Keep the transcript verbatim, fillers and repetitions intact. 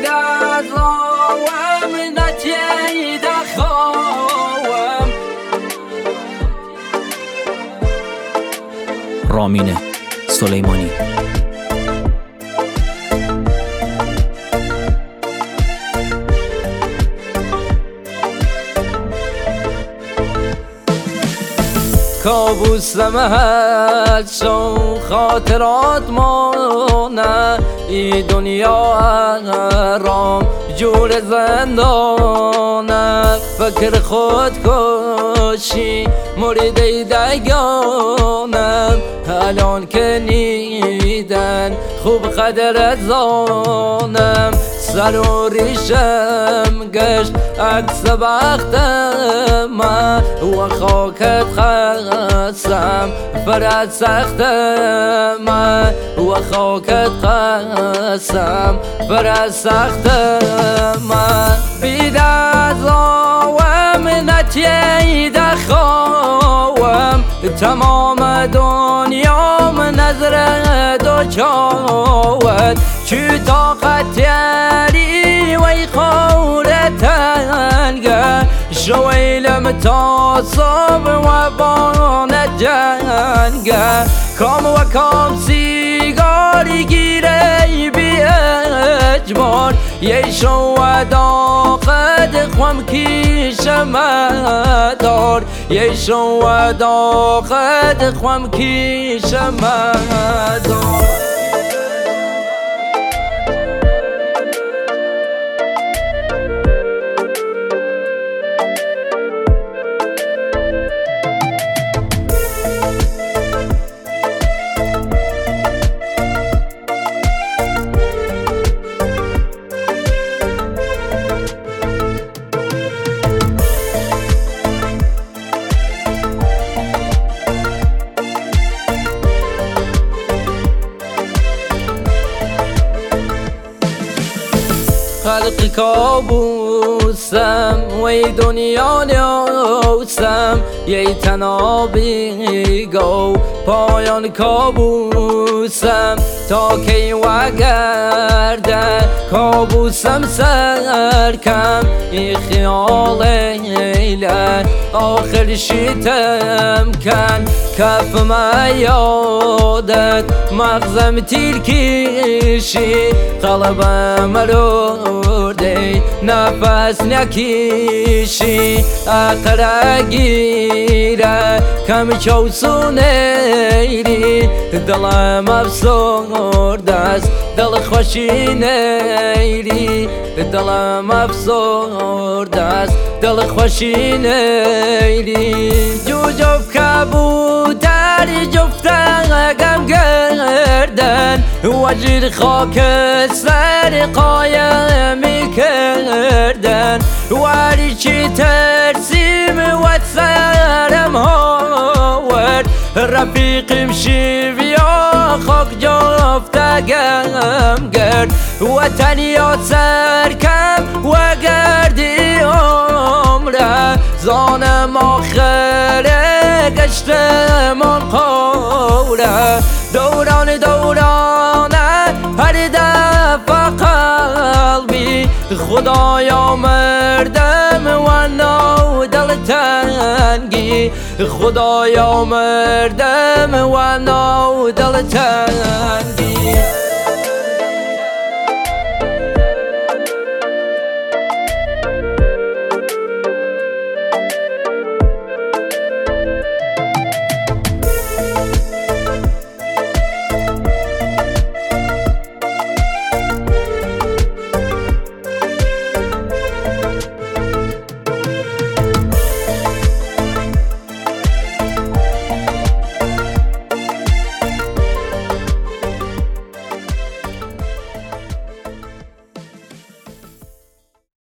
دازاوم نتیه دخواوم. رامین سلیمانی. کابوسم هست و خاطرات مانه، ای دنیا رام جور زندانه. فکر خود کشی مورد دیگانم، الان که نیدن خوب قدرت زانم. سر و ریشم گشت عکس بخت من، و خاکت خستم فرد سخت من، و خاکت خستم فرد سخت من. بیدازاوم نتیه دخواوم، تمام دنیام نظر دو چاوت. چی طاقت یاری وی خورتنگه، شویلم تا صبح و بانت جنگه. کام و کام سیگاری گیره بی اجبار، یه شودا قد خوام کیشم دار، یه شودا قد خوام کیشم دار. خلق کابوسم وی دنیا نیوسم، یه تنابی گو پایان کابوسم. تا کی وگرده کابوسم سرکم، ای خیال ایله آخر شیتم کن. کف ما یادت مغزم تیر کشی، قلبم مرده نفس نکشی. اقره گیره کم چوسون ایری، دلم افسرده است دل خوشی نیری. دلم افسرده است دل خوشی نیری. جو جفت کبوتر جفتن غم گردن، وجد خاک سر قایمی کردن. واری چی ترسیم و سرم هاورد، رفیقم شیو یا خاک جفت گم گرد. وطن یا سرکم و گردی عمره، زانم آخره گشتمان قوره. دوران دورانه هر دفعه قلبی، خدایا مردم و نو دل تنگی. خدایا مردم و نو دل تنگی.